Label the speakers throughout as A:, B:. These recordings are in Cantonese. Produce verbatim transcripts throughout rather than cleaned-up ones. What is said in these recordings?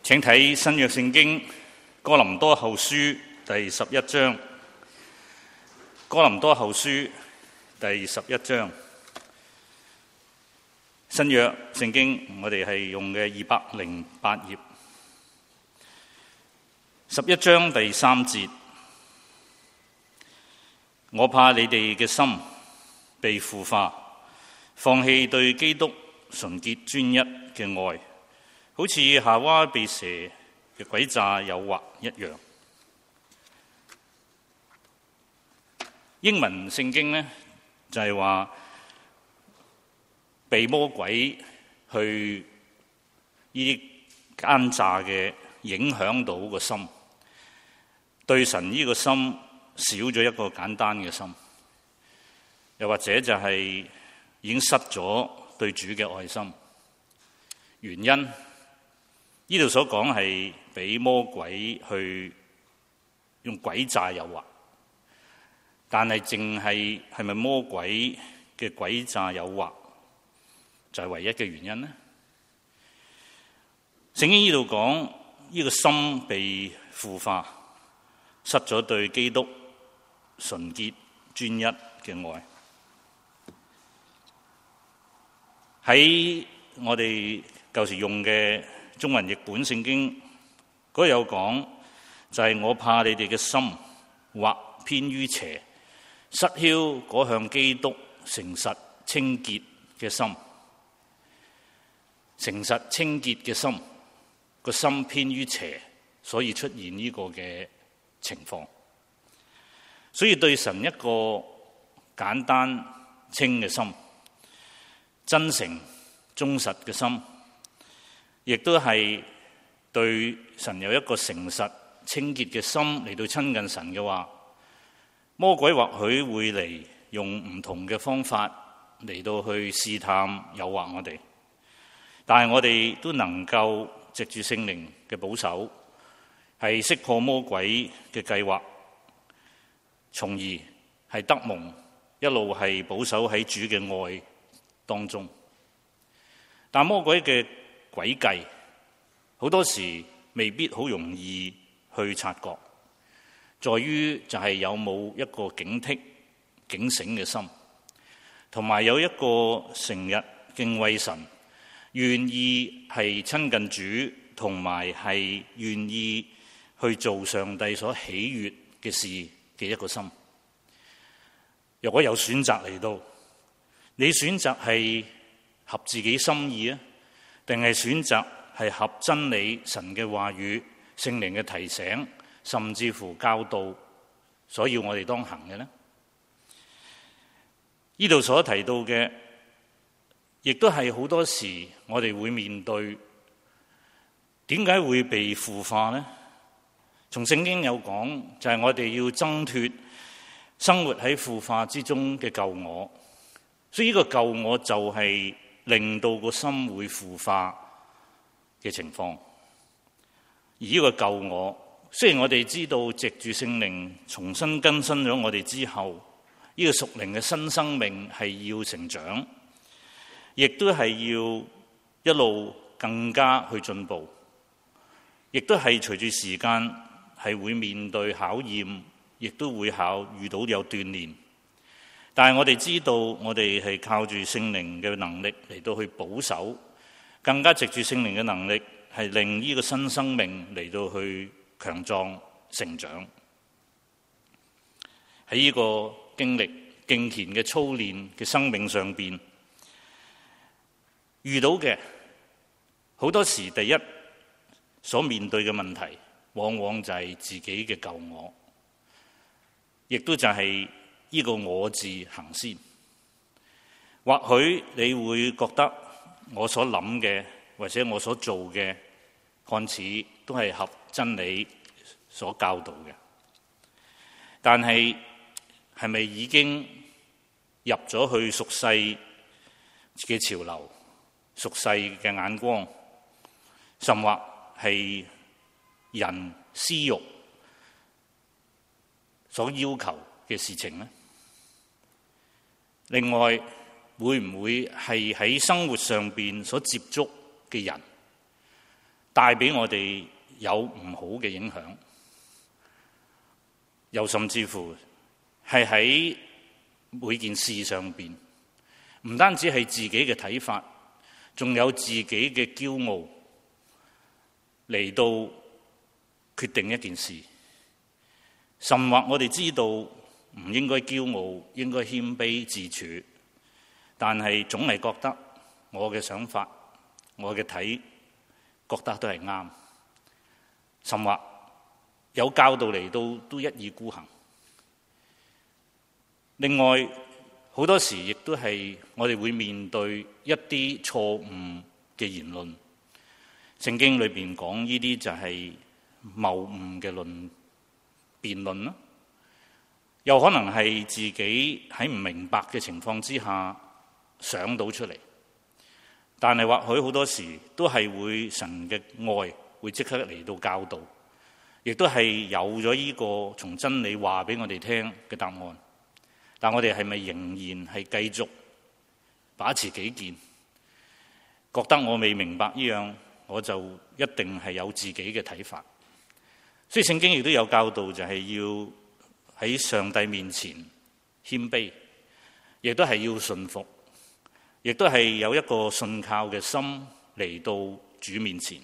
A: 請睇新約聖經哥林多後書第十一章。哥林多後書第十一章，新約聖經我哋係用嘅二百零八頁。十一章第三節，我怕你哋嘅心被腐化，放棄對基督純潔專一嘅愛，好似夏娃被蛇嘅詭詐誘惑一樣。英文聖經呢，就係話被魔鬼去呢啲奸詐嘅影響到個心，對神呢個心少咗一個簡單嘅心，又或者就係已經失咗對主嘅愛心。原因呢度所講係俾魔鬼去用詭詐誘惑。但係淨係係咪魔鬼嘅詭詐誘惑就係唯一嘅原因呢？聖經呢度講呢個心被腐化，失咗對基督純潔專一嘅愛。喺我哋舊時用嘅中文譯本聖經嗰度有講，就係我怕你哋嘅心或偏於邪，失澆嗰向基督誠實清潔嘅心。誠實清潔嘅心，個心偏於邪，所以出現呢個嘅情況。所以對神一個簡單清嘅心，真誠忠實嘅心，亦都係對神有一個誠實清潔嘅心嚟到親近神嘅話，魔鬼或許會嚟用唔同嘅方法嚟到去試探誘惑我哋，但係我哋都能夠藉住聖靈嘅保守，係識破魔鬼嘅計劃，從而係得蒙一路係保守喺主嘅愛當中。但魔鬼嘅詭計好多時未必好容易去察覺，在於就係有冇一個警惕警醒嘅心，同埋有一個成日敬畏神，願意係親近主，同埋係願意去做上帝所喜悅嘅事嘅一個心。若果有選擇嚟到，你選擇係合自己心意啊，定係選擇係合真理神嘅話語、聖靈嘅提醒，甚至乎教導，所以我哋當行嘅呢？呢度所提到嘅，亦都係好多時我哋會面對。點解會被腐化呢？從聖經有講，就係我哋要掙脫生活喺腐化之中嘅舊我。所以呢個舊我就係令到個心會腐化嘅情況。而呢個舊我，雖然我哋知道藉住聖靈重新更新咗我哋之後，呢個屬靈嘅新生命係要成長，亦都係要一路更加去進步，亦都係隨住時間係會面對考驗，亦都會考遇到有鍛鍊。但係我哋知道，我哋係靠住聖靈嘅能力嚟到去保守，更加藉住聖靈嘅能力係令呢個新生命嚟到去強壯成長。喺呢個經歷敬虔嘅操練嘅生命上邊，遇到嘅好多時第一所面對嘅問題，往往就係自己嘅舊我，亦都就係呢個我字行先。或許你會覺得我所諗嘅或者我所做嘅看似都係合真理所教導嘅，但係係咪已經入咗去俗世嘅潮流、俗世嘅眼光，甚或係人私欲所要求嘅事情呢？另外，會唔會係喺生活上邊所接觸嘅人， 帶俾我哋有唔好嘅影響，又甚至乎係喺每件事上邊，唔單止係自己嘅睇法，仲有自己嘅驕傲嚟到決定一件事。甚或我哋知道唔應該驕傲，應該謙卑自處，但係總係覺得我嘅想法，我嘅睇覺得都係啱，甚或有教導嚟到都一意孤行。另外好多時亦都係我哋會面對一啲錯誤嘅言論，聖經裏邊講呢啲就係謬誤嘅論辯論啦，又可能係自己喺唔明白嘅情況之下想到出嚟，但係或許好多時都係會神嘅愛會即刻嚟到教導，亦都係有咗呢個從真理話俾我哋聽嘅答案。但我哋係咪仍然係繼續把持己見，覺得我未明白呢樣，我就一定係有自己嘅睇法？所以聖經亦都有教導，就係要喺上帝面前謙卑，亦都係要順服，亦都係有一個信靠嘅心嚟到主面前。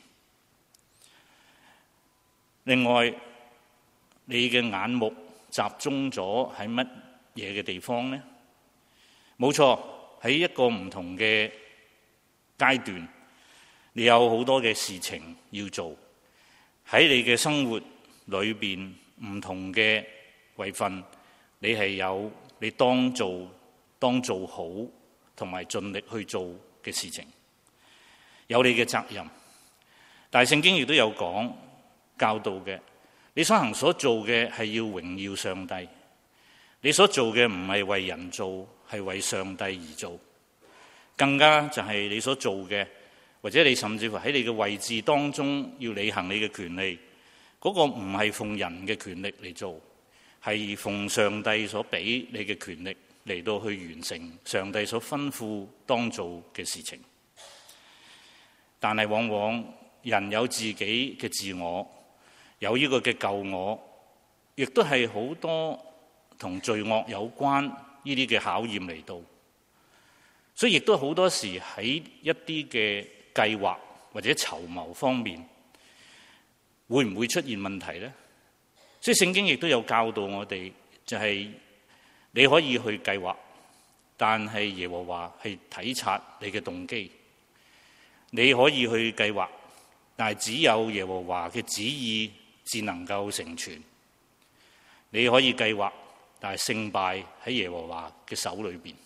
A: 另外，你嘅眼目集中咗喺乜嘢嘅地方呢？冇錯，喺一個唔同嘅階段，你有好多嘅事情要做，喺你嘅生活裏邊唔同嘅位份，你係有你當做當做好同埋盡力去做嘅事情，有你嘅責任。但係聖經亦都有講教導嘅，你所行所做嘅係要榮耀上帝。你所做嘅唔係為人做，係為上帝而做。更加就係你所做嘅，或者你甚至乎喺你嘅位置當中要履行你嘅權利，嗰個唔係奉人嘅權力嚟做，係奉上帝所俾你嘅權力嚟到去完成上帝所吩咐當做嘅事情。但係往往人有自己嘅自我，有呢個嘅舊我，亦都係好多同罪惡有關呢啲嘅考驗嚟到，所以亦都好多時喺一啲嘅計劃或者籌謀方面，會唔會出現問題呢？所以聖經亦都有教導我哋，就係你可以去計劃，但係耶和華係體察你嘅動機。你可以去計劃，但係只有耶和華嘅旨意至能夠成全。你可以計劃，但係勝敗喺耶和華嘅手裏邊。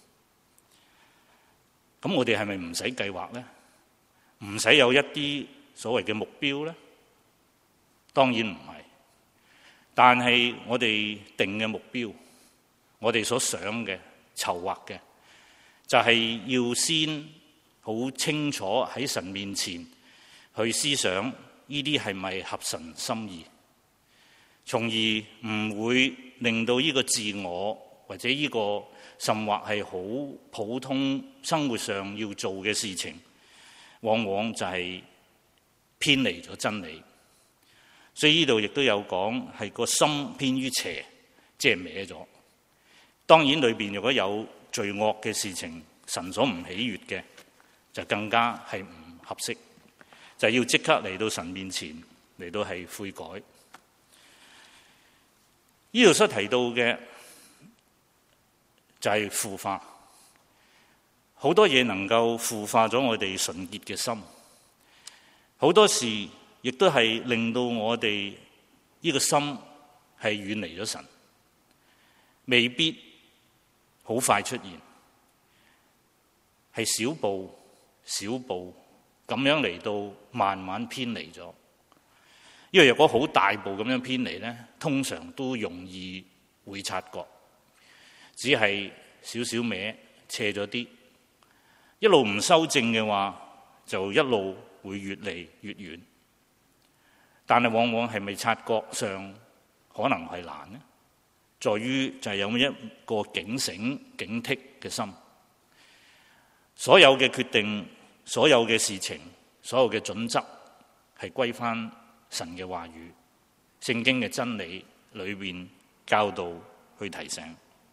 A: 咁我哋係咪唔使計劃呢？唔使有一啲所謂嘅目標呢？當然唔係。但係我哋定嘅目標，我哋所想嘅、籌劃嘅，就係要先好清楚喺神面前去思想呢啲係咪合神心意，從而唔會令到呢個自我或者呢個甚或係好普通生活上要做嘅事情，往往就係偏離咗真理。所以呢度亦都有講係個心偏於邪，即係歪咗。當然裏邊如果有罪惡嘅事情，神所唔喜悅嘅，就更加係唔合適，就係要即刻嚟到神面前嚟到係悔改。呢度所提到嘅就係腐化，好多嘢能夠腐化咗我哋純潔嘅心，好多時亦都係令到我哋呢個心係遠離咗神，未必好快出現，係小步小步咁樣嚟到慢慢偏離咗。因為如果好大步咁樣偏離呢，通常都容易會察覺，只係少少歪斜咗啲，一路唔修正嘅話，就一路會越嚟越遠。但係往往係咪察覺上可能係難呢？在於就係有一個警醒警惕嘅心，所有嘅決定，所有嘅事情，所有嘅準則係歸翻神嘅話語、聖經嘅真理裏邊教導去提醒。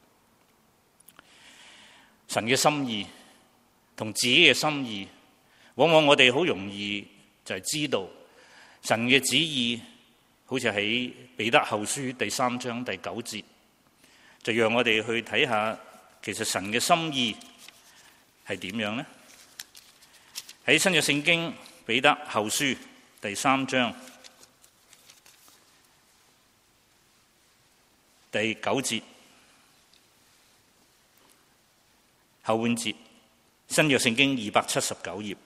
A: 神嘅心意同自己嘅心意，往往我哋好容易就係知道神嘅旨意，好似喺彼得後書第三章第九節，就讓我哋去睇下其實神嘅心意係點樣呢？喺新約聖經彼得後書第三章第九節後半節，新約聖經二百七十九頁，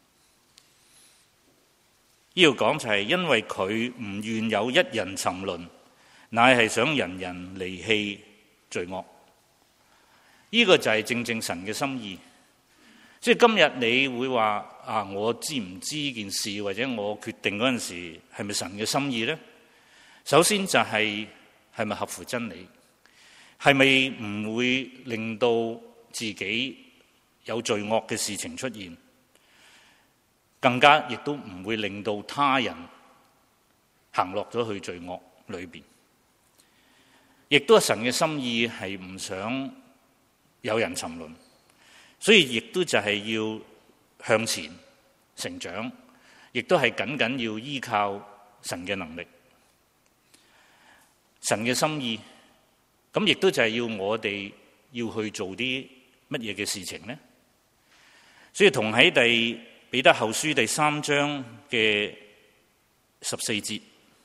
A: 呢度講就係因為佢唔願有一人沉淪，乃係想人人離棄罪惡。呢、這個就係正正神嘅心意。即係今日你會話啊，我知唔知件事，或者我決定嗰陣時係咪神嘅心意呢？首先就係係咪合乎真理，係咪唔會令到自己有罪惡嘅事情出現，更加亦都唔會令到他人行落咗去罪惡裏邊。亦都係神嘅心意係唔想有人沉淪，所以亦都就係要向前成長，亦都係緊緊要依靠神嘅能力。神嘅心意，咁亦都就係要我哋要去做啲乜嘢嘅事情呢？所以同喺第彼得後書第三章嘅十四節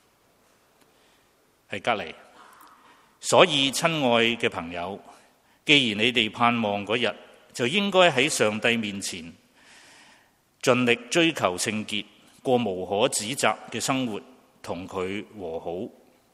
A: 係隔離。所以親愛嘅朋友，既然你哋盼望嗰日，就應該喺上帝面前盡力追求聖潔，過無可指責嘅生活，同佢和好。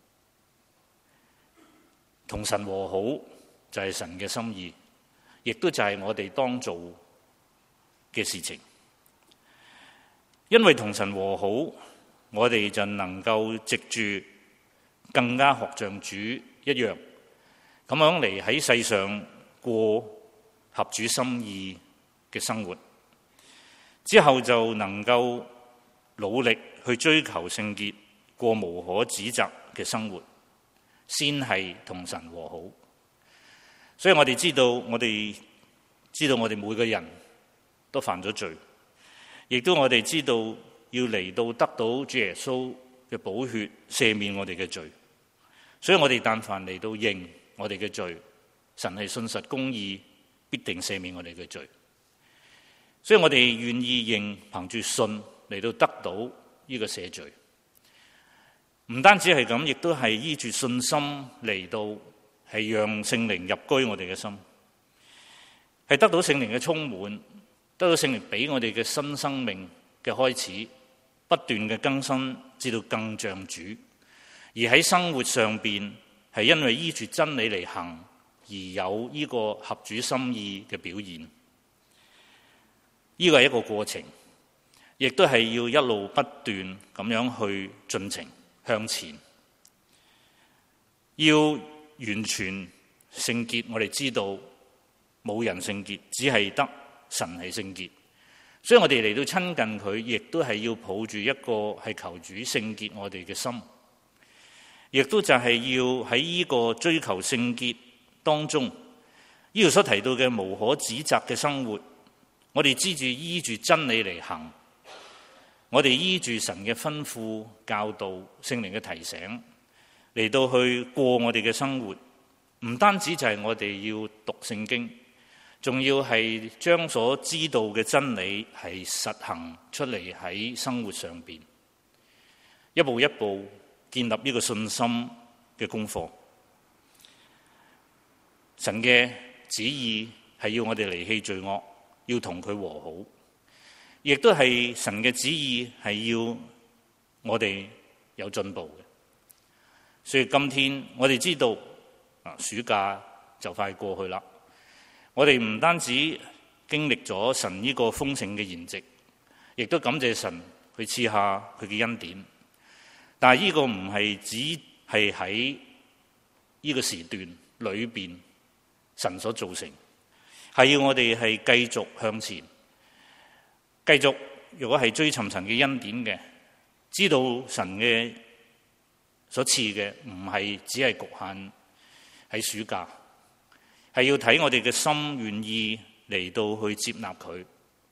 A: 同神和好就係神嘅心意，亦都就係我哋當做嘅事情。因為同神和好，我哋就能夠藉住更加學像主一樣，咁樣嚟喺世上過合主心意嘅生活，之後就能夠努力去追求聖潔，過無可指責嘅生活，先係同神和好。所以我哋知道，我哋知道我哋每個人都犯咗罪，亦都我哋知道要嚟到得到主耶穌嘅寶血赦免我哋嘅罪。所以我哋但凡嚟到認我哋嘅罪，神係信實公義，必定赦免我哋嘅罪。所以我哋願意認，憑住信嚟到得到呢個赦罪。唔單止係咁，亦都係依住信心嚟到係讓聖靈入居我哋嘅心，係得到聖靈嘅充滿，得到聖靈俾我哋嘅新生命嘅開始，不斷嘅更新，至到更像主。而喺生活上邊，係因為依住真理嚟行，而有呢個合主心意嘅表現。呢個係一個過程，亦都係要一路不斷咁樣去進程向前。要完全聖潔，我哋知道冇人聖潔，只係得神係聖潔。所以我哋嚟到親近佢，亦都係要抱住一個係求主聖潔我哋嘅心。亦都就係要喺呢個追求聖潔當中，呢度所提到嘅無可指責嘅生活，我哋知住依住真理嚟行，我哋依住神嘅吩咐教導、聖靈嘅提醒嚟到去過我哋嘅生活。唔單止就係我哋要讀聖經，仲要係將所知道嘅真理係實行出嚟喺生活上邊，一步一步建立呢個信心嘅功課。神嘅旨意係要我哋離棄罪惡，要同佢和好，亦都係神嘅旨意係要我哋有進步嘅。所以今天我哋知道啊，暑假就快過去啦。我哋唔單止經歷咗神呢個豐盛嘅筵席，亦都感謝神去賜下佢嘅恩典。但係呢個唔係只係喺呢個時段裏邊神所造成，係要我哋係繼續向前，繼續如果係追尋神嘅恩典嘅， 知道神嘅所賜嘅唔係只係局限喺暑假，係要睇我哋嘅心願意嚟到去接納佢，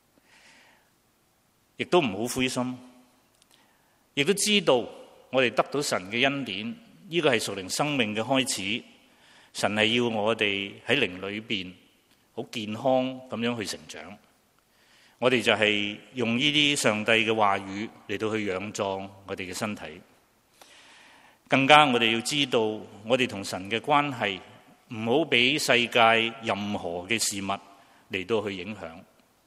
A: 亦都唔好灰心，亦都知道我哋得到神嘅恩典，呢個係屬靈生命嘅開始。神係要我哋喺靈裏邊好健康咁樣去成長。我哋就係用呢啲上帝嘅話語嚟到去養壯我哋嘅身體。更加我哋要知道，我哋同神嘅關係唔好俾世界任何嘅事物嚟到去影響。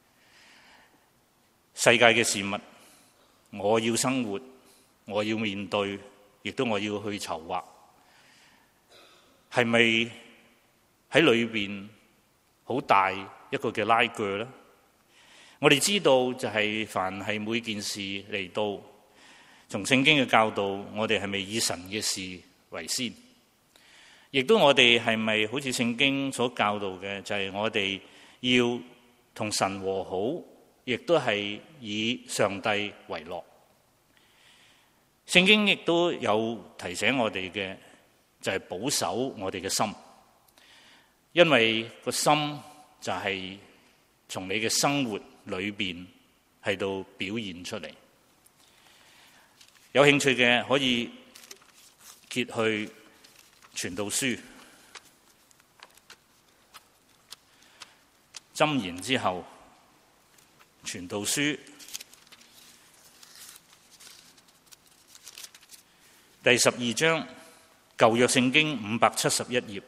A: 世界嘅事物，我要生活，我要面對，亦都我要去籌劃，係咪喺裏邊好大一個嘅拉鋸呢？我哋知道就係凡係每件事嚟到，從聖經嘅教導，我哋係咪以神嘅事為先？亦都我哋係咪好似聖經所教導嘅，就係我哋要同神和好，亦都係以上帝為樂。聖經亦都有提醒我哋嘅，就係保守我哋嘅心，因為個心就係從你嘅生活裏邊喺度表現出嚟。有興趣嘅可以揭去傳道書箴言之後，傳道書第十二章，舊約聖經五百七十一頁，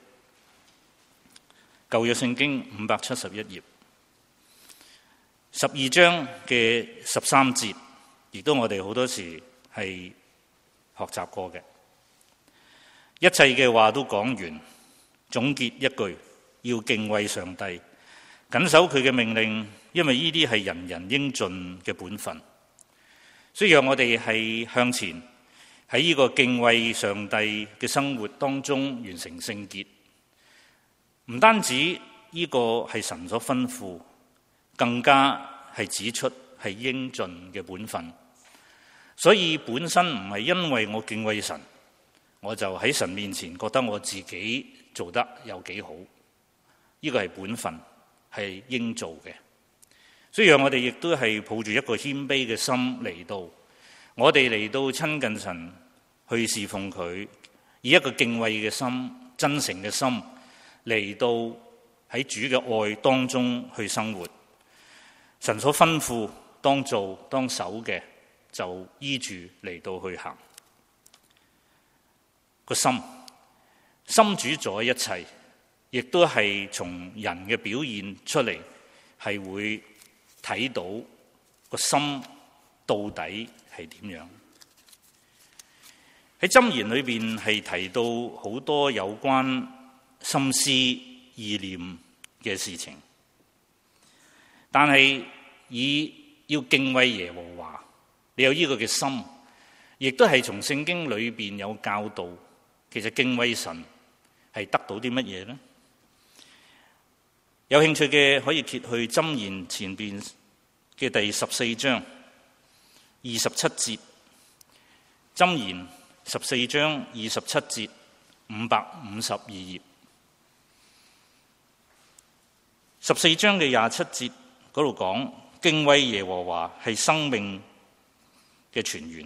A: 舊約聖經五百七十一頁，十二章嘅十三節，亦都我哋好多時係學習過嘅。一切嘅話都講完，總結一句，要敬畏上帝，謹守佢嘅命令，因為呢啲係人人應盡嘅本分。所以讓我哋係向前喺呢個敬畏上帝嘅生活當中完成聖潔。唔單止呢個係神所吩咐，更加係指出係應盡嘅本分。所以本身唔係因為我敬畏神，我就喺神面前覺得我自己做得有幾好。呢個係本分，係應做嘅。所以讓我哋亦都係抱住一個謙卑嘅心嚟到，我哋嚟到親近神，去侍奉佢，以一個敬畏嘅心、真誠嘅心嚟到喺主嘅愛當中去生活。神所吩咐當做當守嘅，就依住嚟到去行。個心心主宰一切，亦都係從人嘅表現出嚟，係會睇到個心到底係點樣。喺箴言裏邊係提到好多有關心思意念嘅事情，但係以要敬畏耶和華，你有呢個嘅心，亦都係從聖經裏邊有教導。其實敬畏神係得到啲乜嘢呢？有興趣嘅可以揭去箴言前邊嘅第十四章二十七節，箴言十四章二十七節，五百五十二頁。十四章嘅廿七節嗰度講，敬畏耶和華係生命嘅泉源，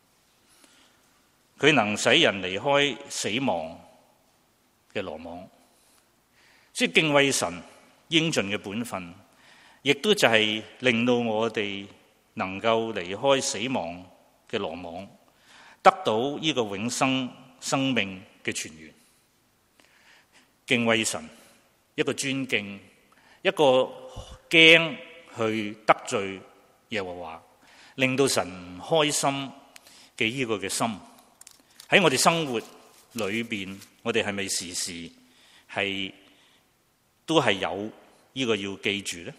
A: 佢能使人離開死亡嘅羅網。所以敬畏神應盡嘅本分，亦都就係令到我哋能夠離開死亡嘅羅網，得到呢個永生生命嘅泉源。敬畏神，一個尊敬，一個驚去得罪耶和華，令到神唔開心嘅呢個嘅心，喺我哋生活裏邊，我哋係咪時時係都係有呢個要記住呢？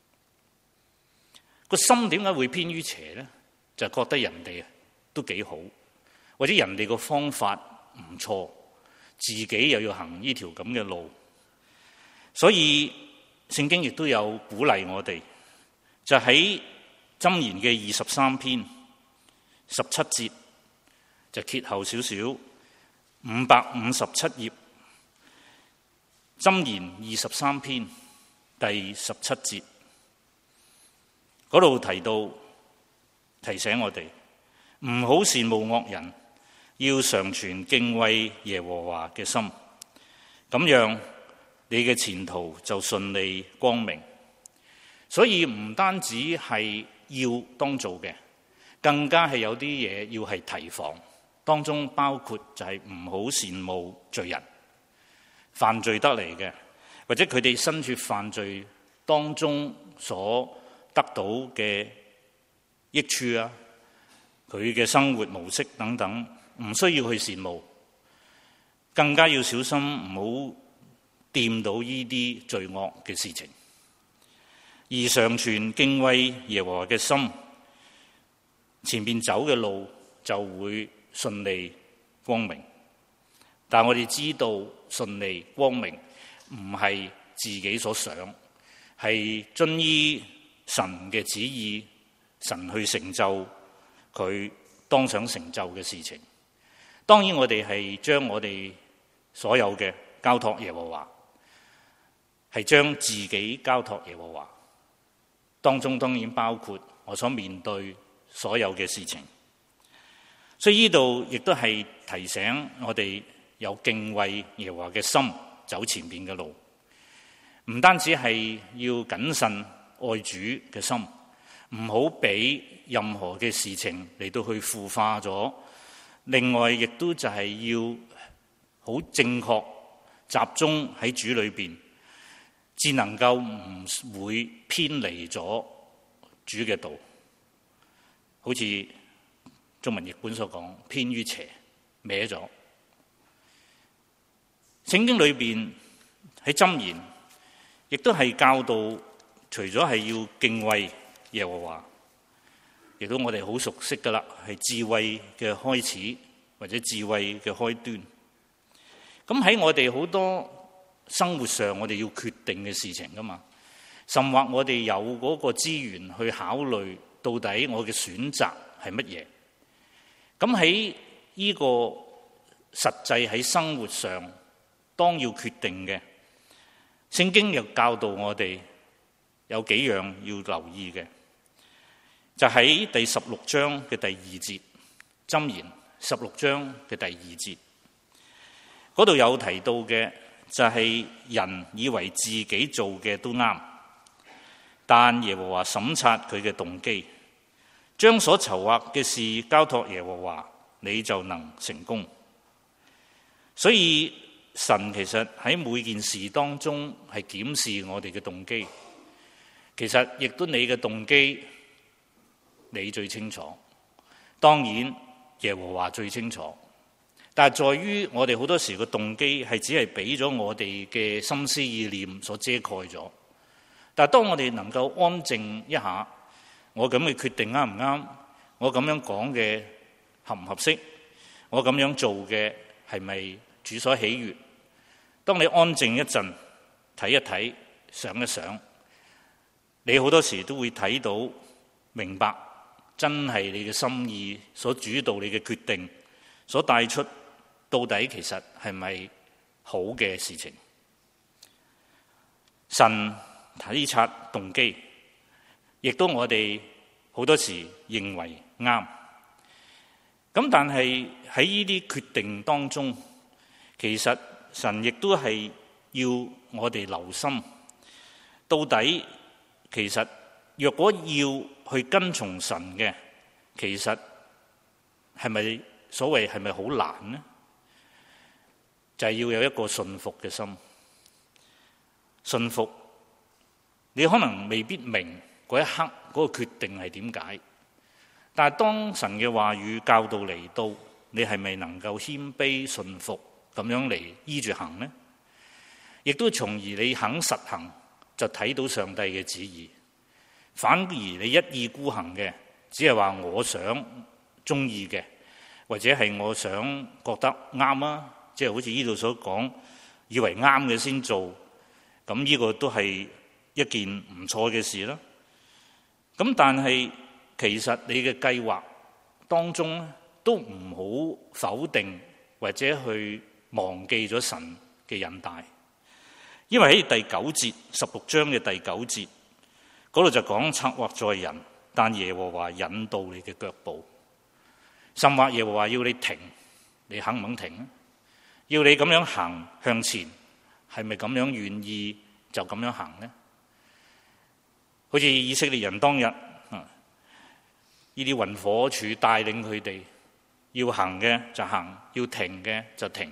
A: 個心點解會偏於邪呢？就覺得人哋都幾好，或者人哋個方法唔錯，自己又要行呢條咁嘅路。所以聖經亦都有鼓勵我哋，就喺箴言嘅二十三篇十七節就揭後少少，五百五十七頁，箴言二十三篇第十七節嗰度提到，提醒我哋唔好羨慕惡人，要常存敬畏耶和華嘅心，咁樣你嘅前途就順利光明。所以唔單止係要當做嘅，更加係有啲嘢要係提防，當中包括就係唔好羨慕罪人，犯罪得嚟嘅，或者佢哋身處犯罪當中所得到嘅益處啊，佢嘅生活模式等等，唔需要去羨慕，更加要小心唔好掂到呢啲罪惡嘅事情。而常存敬畏耶和華嘅心，前面走嘅路就會順利光明。但我哋知道順利光明唔係自己所想，係遵依神嘅旨意，神去成就佢當想成就嘅事情。當然我哋係將我哋所有嘅交託耶和華，係將自己交託耶和華，當中當然包括我所面對所有嘅事情。所以呢度亦都係提醒我哋有敬畏耶和華嘅心，走前面嘅路。唔單止係要謹慎愛主嘅心，唔好俾任何嘅事情嚟到去腐化咗。另外亦都就係要好正確集中喺主裏邊，至能夠唔會偏離咗主嘅道。好似中文譯本所講，偏於邪，歪咗。聖經裏邊喺箴言亦都係教導，除咗係要敬畏耶和華，亦都我哋好熟悉噶啦，係智慧嘅開始或者智慧嘅開端。咁喺我哋好多生活上，我哋要決定嘅事情噶嘛，甚或我哋有嗰個資源去考慮到底我嘅選擇係乜嘢。咁喺呢個實際喺生活上當要決定嘅，聖經又教導我哋有幾樣要留意嘅，就喺第十六章嘅第二節，箴言十六章嘅第二節嗰度有提到嘅，就係人以為自己做嘅都啱，但耶和華審察佢嘅動機，將所籌劃嘅事交託耶和華，你就能成功。所以神其實喺每件事當中係檢視我哋嘅動機，其實亦都你嘅動機你最清楚，當然耶和華最清楚。但係在於我哋好多時個動機係只係俾咗我哋嘅心思意念所遮蓋咗。但係當我哋能夠安靜一下，我咁嘅決定啱唔啱？我咁樣講嘅合唔合適？我咁樣做嘅係咪主所喜悅？當你安靜一陣，睇一睇，想一想，你好多時都會睇到明白，真係你嘅心意所主導你嘅決定所帶出，到底其實係咪好嘅事情？神體察動機，亦都我哋好多時認為啱。咁但係喺呢啲決定當中，其實神亦都係要我哋留心，到底其實若果要去跟從神嘅，其實係咪所謂係咪好難呢？就係要有一個信服嘅心。信服，你可能未必明嗰一刻嗰個決定係點解，但係當神嘅話語教導嚟到，你係咪能夠謙卑信服咁樣嚟依住行呢？亦都從而你肯實行，就睇到上帝嘅旨意。反而你一意孤行嘅，只係話我想中意嘅，或者係我想覺得啱啊，即係好似呢度所講，以為啱嘅先做，咁呢個都係一件唔錯嘅事啦。咁但係其實你嘅計劃當中都唔好否定或者去忘記咗神嘅引帶，因為喺第九節十六章嘅第九節嗰度就講策劃在人，但耶和華引導你嘅腳步。甚或耶和華要你停，你肯唔肯停？要你咁樣行向前，係咪咁樣願意就咁樣行呢？好似以色列人當日啊，呢啲雲火柱帶領佢哋，要行嘅就行，要停嘅就停。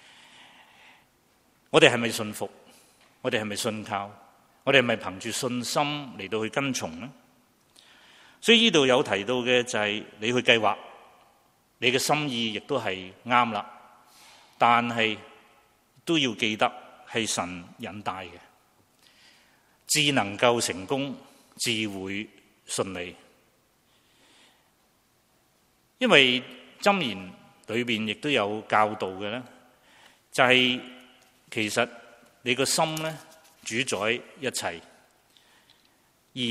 A: 我哋係咪信服？我哋係咪信靠？我哋係咪憑住信心嚟到去跟從呢？所以呢度有提到嘅就係你去計劃，你嘅心意亦都係啱啦，但係都要記得係神引帶嘅，至能夠成功，至會順利。因為箴言裏邊亦都有教導嘅咧，就係、是、其實你個心咧主宰一切，而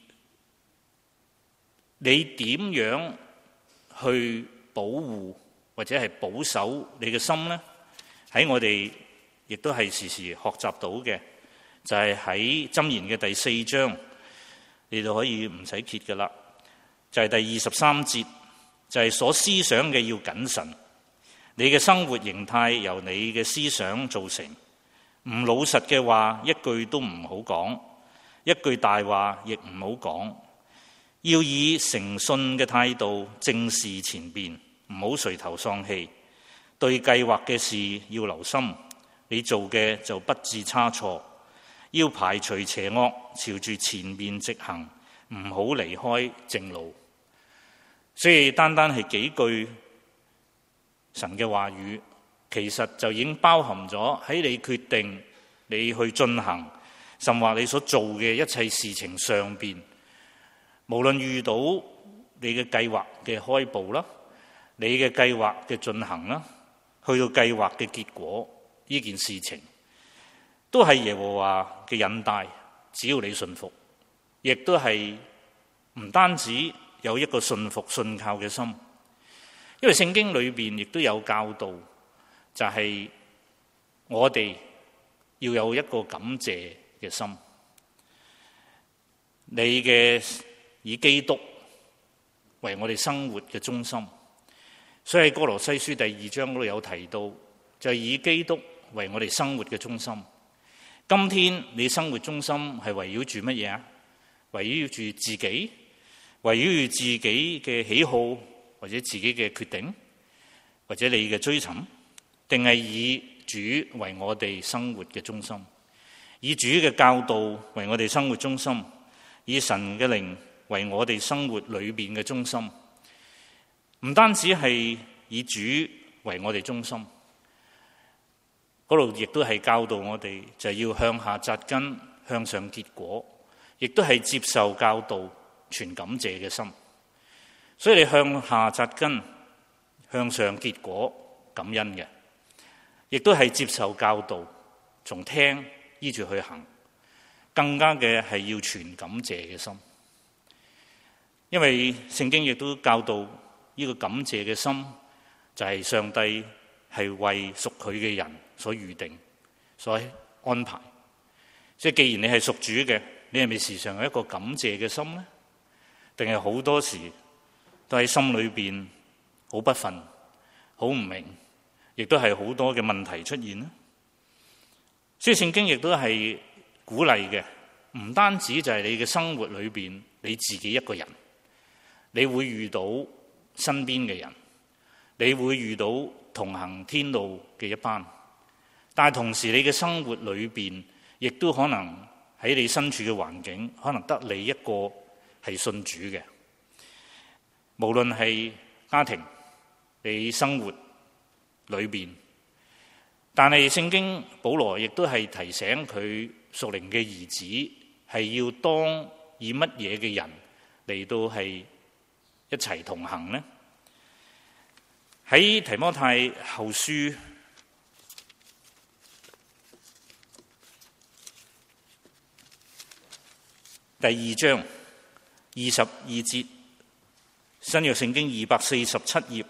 A: 你點樣去保護或者係保守你嘅心呢？喺我哋亦都係時時學習到嘅，就係喺箴言嘅第四章，你就可以唔使揭㗎喇。就係、是、第二十三節，就係、是、所思想嘅要謹慎，你嘅生活形態由你嘅思想造成。唔老實嘅話，一句都唔好講；一句大話亦唔好講。要以誠信嘅態度正視前邊，唔好垂頭喪氣。對計劃嘅事要留心，你做嘅就不致差錯。要排除邪惡，朝住前面直行，唔好離開正路。所以單單係幾句神嘅話語，其實就已經包含咗喺你決定你去進行，甚或你所做嘅一切事情上邊。無論遇到你嘅計劃嘅開步啦，你嘅計劃嘅進行啦，去到計劃嘅結果，呢件事情都係耶和華嘅引帶。只要你信服，亦都係唔單止有一個信服信靠嘅心，因為聖經裏邊亦都有教導，就係我哋要有一個感謝嘅心。你嘅以基督為我哋生活嘅中心，所以喺哥羅西書第二章嗰度有提到，就係以基督為我哋生活嘅中心。今天你生活中心係圍繞住乜嘢啊？圍繞住自己，圍繞住自己嘅喜好，或者自己嘅決定，或者你嘅追尋，定係以主為我哋生活嘅中心，以主嘅教導為我哋生活中心，以神嘅靈為我哋生活裏邊嘅中心。唔單止係以主為我哋中心，嗰度亦都係教導我哋就係要向下扎根，向上結果，亦都係接受教導，全感謝嘅心。所以你向下扎根，向上結果，感恩嘅，亦都係接受教導，從聽依住去行，更加嘅係要全感謝嘅心。因為聖經亦都教導呢個感謝嘅心，就係上帝係為屬佢嘅人所預定、所安排。即係既然你係屬主嘅，你係咪時常有一個感謝嘅心呢？定係好多時都喺心裏邊好不忿、好唔明，亦都係好多嘅問題出現呢？所以聖經亦都係鼓勵嘅，唔單止就係你嘅生活裏邊你自己一個人，你會遇到身邊嘅人，你會遇到同行天路嘅一班，但係同時你嘅生活裏邊亦都可能喺你身處嘅環境，可能得你一個係信主嘅。無論係家庭，你生活裏邊，但係聖經保羅亦都係提醒佢屬靈嘅兒子係要當以乜嘢嘅人嚟到係一齊同行呢？喺提摩太後書第二章二十二節新約聖經二百四十七頁，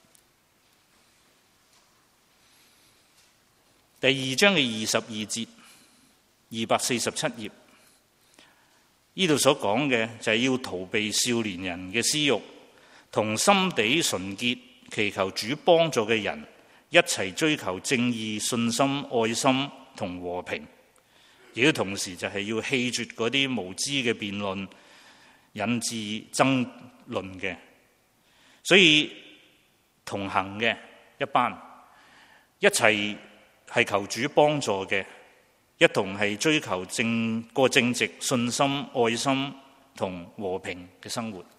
A: 第二章嘅二十二節，二百四十七頁，呢度所講嘅就係要逃避少年人嘅私慾，同心地純潔、祈求主幫助嘅人一齊追求正義、信心、愛心同和平，亦都同時就係要棄絕嗰啲無知嘅辯論，引致爭論嘅。所以同行嘅一班，一齊係求主幫助嘅，一同係追求正過正直、信心、愛心同和平嘅生活。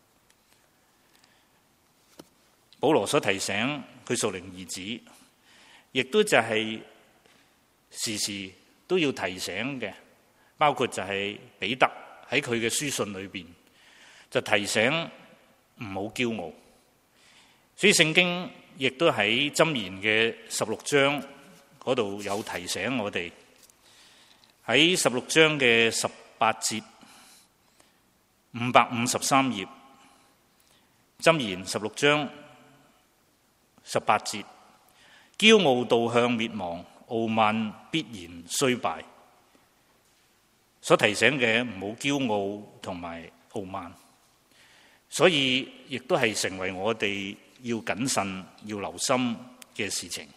A: 保羅所提醒佢屬靈兒子，亦都就係時時都要提醒嘅，包括就係彼得喺佢嘅書信裏邊就提醒唔好驕傲。所以聖經亦都喺箴言嘅十六章嗰度有提醒我哋，喺十六章嘅十八節，五百五十三頁，箴言十六章十八節，驕傲導向滅亡，傲慢必然衰敗。所提醒嘅唔好驕傲同埋傲慢，所以亦都係成為我哋要謹慎、要留心嘅事情。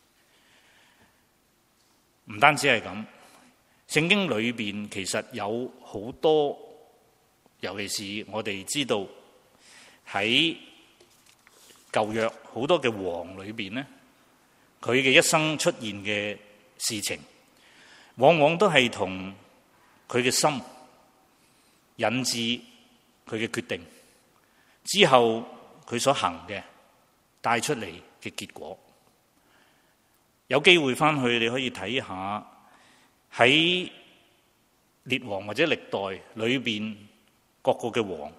A: 唔單止係咁，聖經裏邊其實有好多，尤其是我哋知道喺舊約好多嘅王裏邊呢，佢嘅一生出現嘅事情，往往都係同佢嘅心引致佢嘅決定之後佢所行嘅帶出嚟嘅結果。有機會翻去你可以睇下喺列王或者歷代裏邊各個嘅王，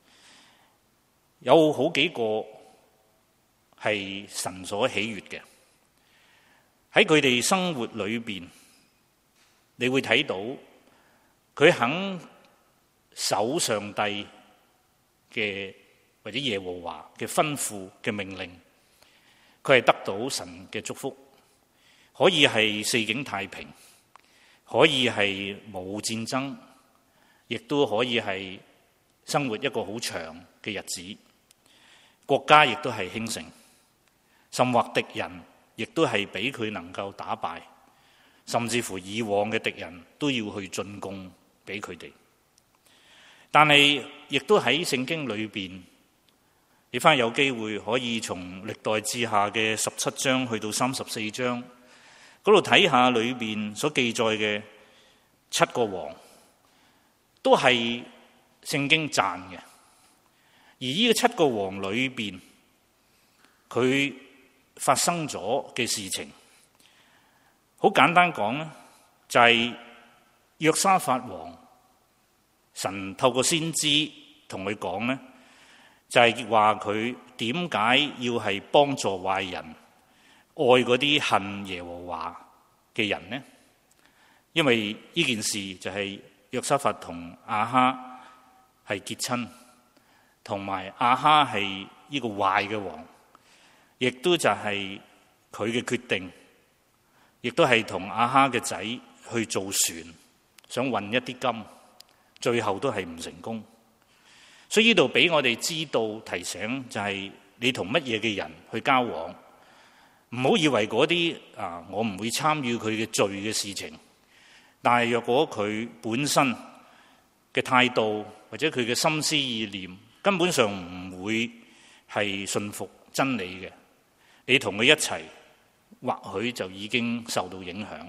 A: 有好幾個係神所喜悅嘅。喺佢哋生活裏邊，你會睇到佢肯守上帝嘅或者耶和華嘅吩咐嘅命令，佢係得到神嘅祝福，可以係四境太平，可以係冇戰爭，亦都可以係生活一個好長嘅日子，國家亦都係興盛，甚或敵人亦都係俾佢能夠打敗，甚至乎以往嘅敵人都要去進貢俾佢哋。但係亦都喺聖經裏邊，你翻有機會可以從歷代志下嘅十七章去到三十四章嗰度睇下裏邊所記載嘅七個王，都係聖經讚嘅。而呢個七個王裏邊，佢發生咗嘅事情，好簡單講咧，就係約沙法王，神透過先知同佢講咧，就係話佢點解要係幫助壞人，愛嗰啲恨耶和華嘅人呢？因為呢件事就係約沙法同亞哈係結親，同埋亞哈係呢個壞嘅王，亦都就係佢嘅決定，亦都係同亞哈嘅仔去做船，想運一啲金，最後都係唔成功。所以呢度俾我哋知道提醒，就係你同乜嘢嘅人去交往，唔好以為嗰啲啊我唔會參與佢嘅罪嘅事情，但係若果佢本身嘅態度或者佢嘅心思意念根本上唔會係信服真理嘅，你同佢一齊，或許就已經受到影響。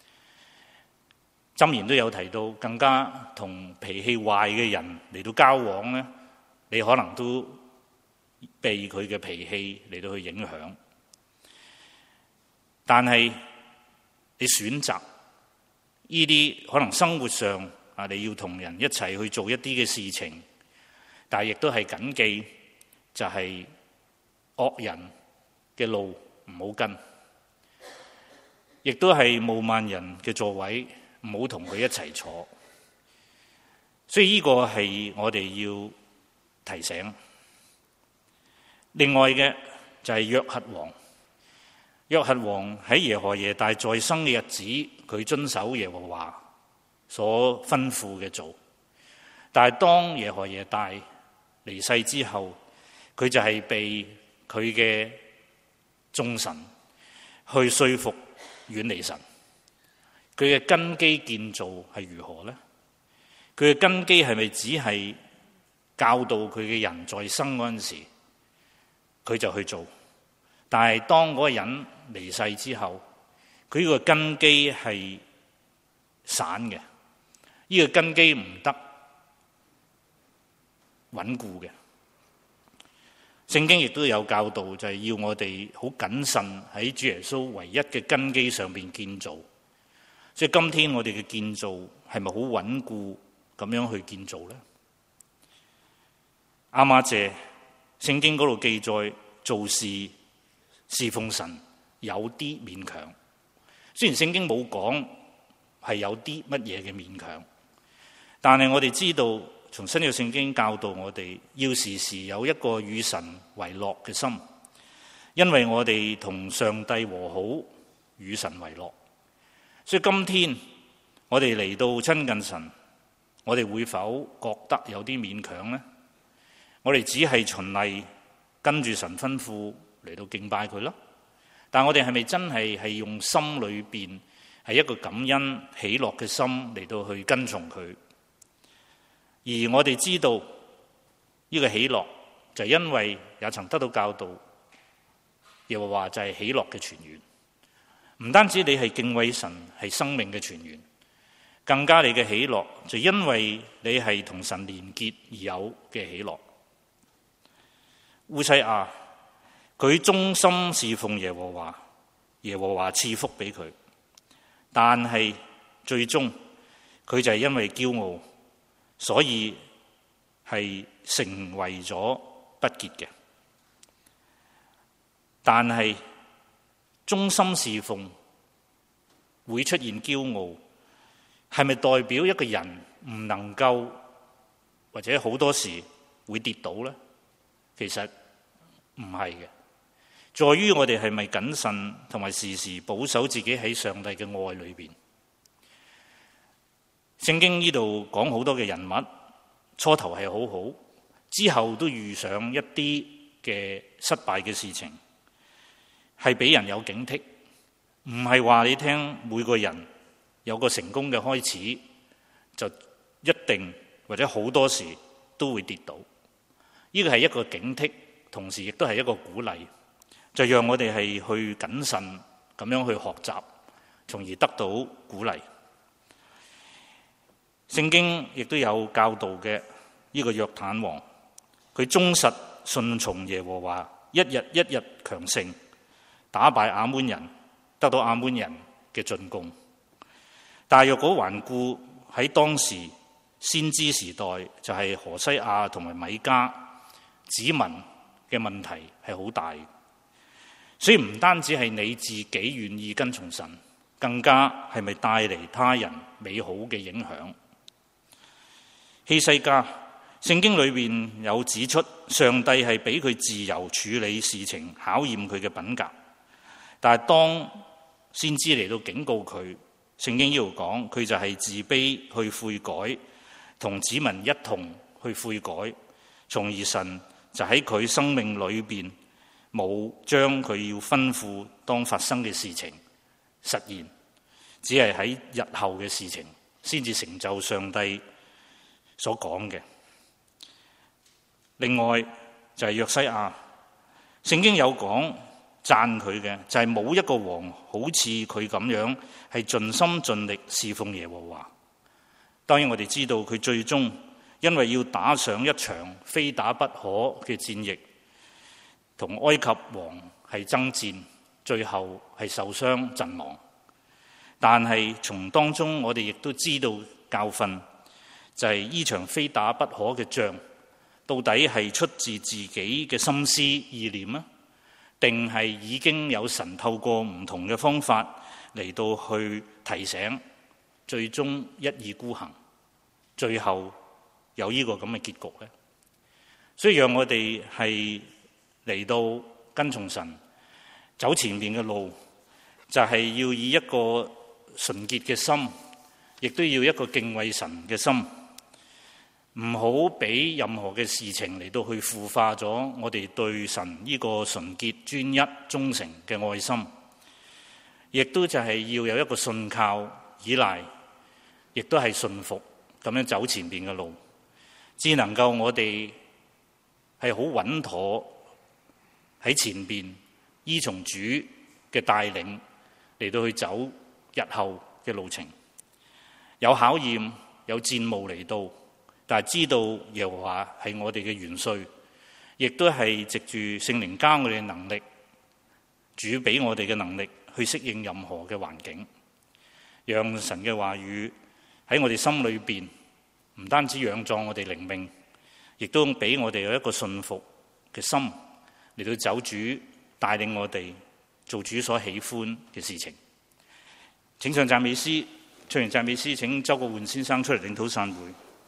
A: 箴言都有提到，更加同脾氣壞嘅人嚟到交往咧，你可能都被佢嘅脾氣嚟到去影響。但係你選擇呢啲可能生活上啊，你要同人一齊去做一啲嘅事情，但係亦都係謹記，就係惡人嘅路唔好跟，亦都係傲慢人嘅座位唔好同佢一齊坐。所以呢個係我哋要提醒。 另外嘅就係約轄王。約轄王喺耶何耶大在生嘅日子，佢遵守耶和華所吩咐嘅做。但係當耶何耶大離世之後，佢就係被佢嘅眾臣去說服遠離神。佢嘅根基建造係如何呢？佢嘅根基係咪只係教導佢嘅人在生嗰陣時，佢就去做？但係當嗰個人離世之後，佢呢個根基係散嘅，呢個根基唔得穩固嘅。聖經亦都有教導，就係要我哋好謹慎喺主耶穌唯一嘅根基上邊建造。所以今天我哋嘅建造係咪好穩固咁樣去建造呢？亞瑪謝聖經嗰度記載做事侍奉神有啲勉強，雖然聖經冇講係有啲乜嘢嘅勉強，但係我哋知道從新約聖經教導我哋要時時有一個與神為樂嘅心，因為我哋同上帝和好，與神為樂。所以今天我哋嚟到親近神，我哋會否覺得有啲勉強呢？我哋只係循例跟住神吩咐嚟到敬拜佢咯。但我哋係咪真係係用心裏邊係一個感恩喜樂嘅心嚟到去跟從佢？而我哋知道呢個喜樂就係因為也曾得到教導，耶和華就係喜樂嘅泉源。唔單止你係敬畏神係生命嘅泉源，更加你嘅喜樂就因為你係同神連結而有嘅喜樂。烏西亞佢忠心侍奉耶和華，耶和華賜福俾佢，但係最終佢就係因為驕傲，所以係成為咗不潔嘅。但係忠心侍奉會出現驕傲，係咪代表一個人唔能夠或者好多時會跌倒呢？其實唔係嘅，在於我哋係咪謹慎同埋時時保守自己喺上帝嘅愛裏邊。聖經呢度講好多嘅人物，初頭係好好，之後都遇上一啲嘅失敗嘅事情，係俾人有警惕。唔係話你聽每個人有個成功嘅開始，就一定或者好多時都會跌倒。呢個係一個警惕，同時亦都係一個鼓勵，就讓我哋係去謹慎咁樣去學習，從而得到鼓勵。聖經亦都有教導嘅呢個約坦王，佢忠實順從耶和華，一日一日強盛，打敗亞捫人，得到亞捫人嘅進貢。但若果環顧喺當時先知時代，就係何西阿同埋米迦子民嘅問題係好大，所以唔單止係你自己願意跟從神，更加係咪帶嚟他人美好嘅影響？希西家聖經裏邊有指出，上帝係俾佢自由處理事情，考驗佢嘅品格。但係當先知嚟到警告佢，聖經呢度講佢就係自卑去悔改，同子民一同去悔改，從而神就喺佢生命裏邊冇將佢要吩咐當發生嘅事情實現，只係喺日後嘅事情先至成就上帝所講嘅。另外就係約西亞，聖經有講讚佢嘅，就係、是、冇一個王好似佢咁樣係盡心盡力侍奉耶和華。當然我哋知道佢最終因為要打上一場非打不可嘅戰役，同埃及王係爭戰，最後係受傷陣亡。但係從當中我哋亦都知道教訓，就係、是、呢場非打不可嘅仗，到底係出自自己嘅心思意念啊，定係已經有神透過唔同嘅方法嚟到去提醒，最終一意孤行，最後有呢個咁嘅結局呢？所以讓我哋係嚟到跟從神，走前面嘅路，就係要以一個純潔嘅心，亦都要一個敬畏神嘅心，唔好俾任何嘅事情嚟到去腐化咗我哋對神呢個純潔、專一、忠誠嘅愛心，亦都就係要有一個信靠、依賴，亦都係順服咁樣走前面嘅路，只能夠我哋係好穩妥喺前邊依從主嘅帶領嚟到去走日後嘅路程。有考驗，有戰務嚟到，但係知道耶和華係我哋嘅元帥，亦都係藉住聖靈加我哋嘅能力，主俾我哋嘅能力去適應任何嘅環境，讓神嘅話語喺我哋心裏邊，唔單止養壯我哋靈命，亦都俾我哋有一個信服嘅心嚟到走主帶領我哋做主所喜歡嘅事情。請上讚美詩，唱完讚美詩，請周國煥先生出嚟領禱散會。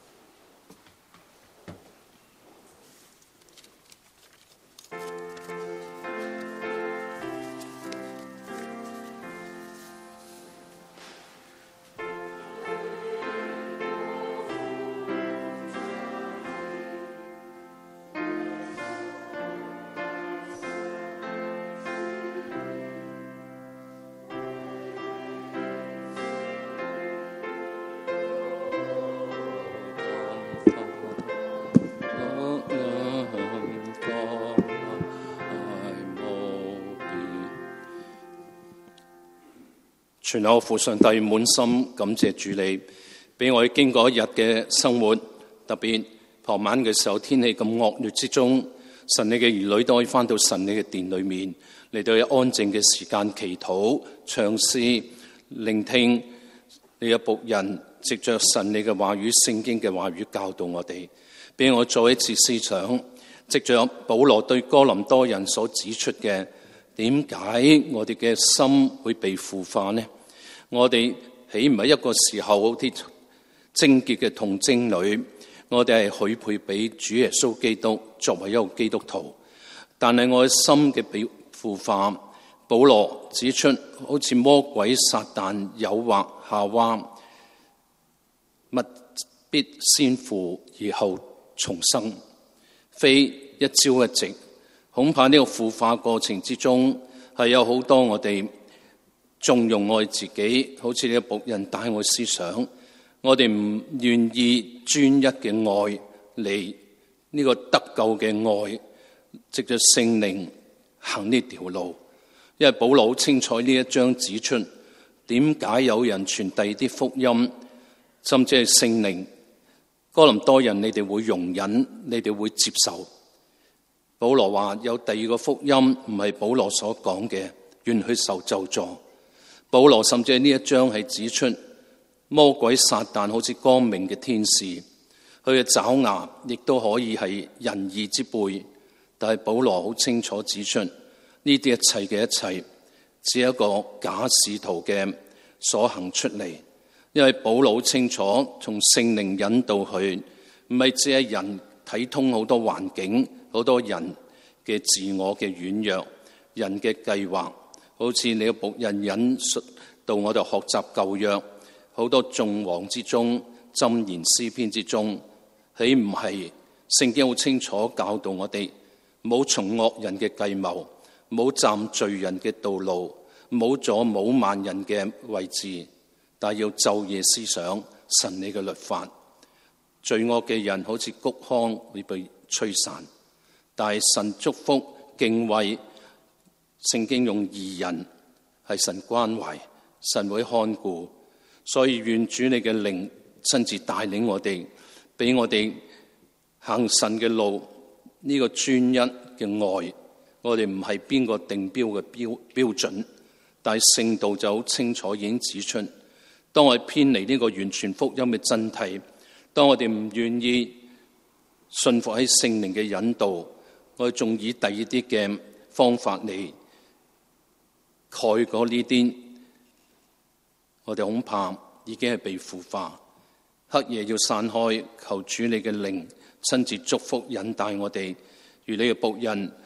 B: 全我父上帝滿心感謝主你，俾我哋經過一日嘅生活，特別傍晚嘅時候天氣咁惡劣之中，神你嘅兒女都可以翻到神你嘅殿裏面，嚟到有安靜嘅時間祈禱、唱詩、聆聽你嘅僕人藉着神你嘅話語、聖經嘅話語教導我哋，俾我再一次思想，藉着保羅對哥林多人所指出嘅，點解我哋嘅心會被腐化呢？我哋豈唔係一個時候好啲貞潔嘅童貞女？我哋係許配俾主耶穌基督作為一個基督徒，但係我嘅心嘅被腐化。保羅指出，好似魔鬼撒旦誘惑夏娃，物必先腐而後重生，非一朝一夕。恐怕呢個腐化過程之中，係有好多我哋縱容我自己，好似呢個僕人帶我思想，我哋唔願意專一嘅愛嚟呢個得救嘅愛，藉着聖靈行呢條路。因為保羅好清楚呢一章指出，點解有人傳遞啲福音，甚至係聖靈，哥林多人你哋會容忍，你哋會接受。保羅話有第二個福音唔係保羅所講嘅，願去受咒詛。保羅甚至喺呢一章係指出，魔鬼撒旦好似光明嘅天使，佢嘅爪牙亦都可以係仁義之輩。但係保羅好清楚指出，呢啲一切嘅一切，只係一個假使徒嘅所行出嚟。因為保羅好清楚，從聖靈引導佢，唔係只係人睇通好多環境，好多人嘅自我嘅軟弱，人嘅計劃。好似你嘅僕人引述到我哋學習舊約，好多眾王之中、箴言詩篇之中，豈唔係聖經好清楚教導我哋，冇從惡人嘅計謀，冇站罪人嘅道路，冇坐侮慢人嘅位置，但要晝夜思想神你嘅律法。罪惡嘅人好似谷糠會被吹散，但係神祝福敬畏。聖經用義人係神關懷，神會看顧，所以願主你嘅靈親自帶領我哋，俾我哋行神嘅路。呢、這個專一嘅愛，我哋唔係邊個定標嘅標標準，但係聖道就好清楚已經指出，當我哋偏離呢個完全福音嘅真諦，當我哋唔願意信服喺聖靈嘅引導，我哋仲以第二啲嘅方法嚟蓋過呢啲，我哋恐怕已經係被腐化。黑夜要散開，求主你嘅靈親自祝福引帶我哋，如你嘅僕人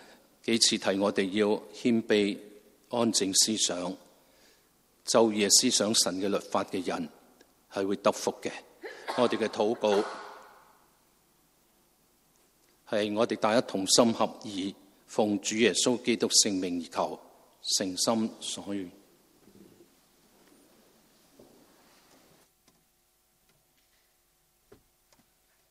B: 幾次提我哋要謙卑、安靜思想，晝夜思想神嘅律法嘅人係會得福嘅。我哋嘅禱告係我哋大家同心合意，奉主耶穌基督聖名而求，誠心所願。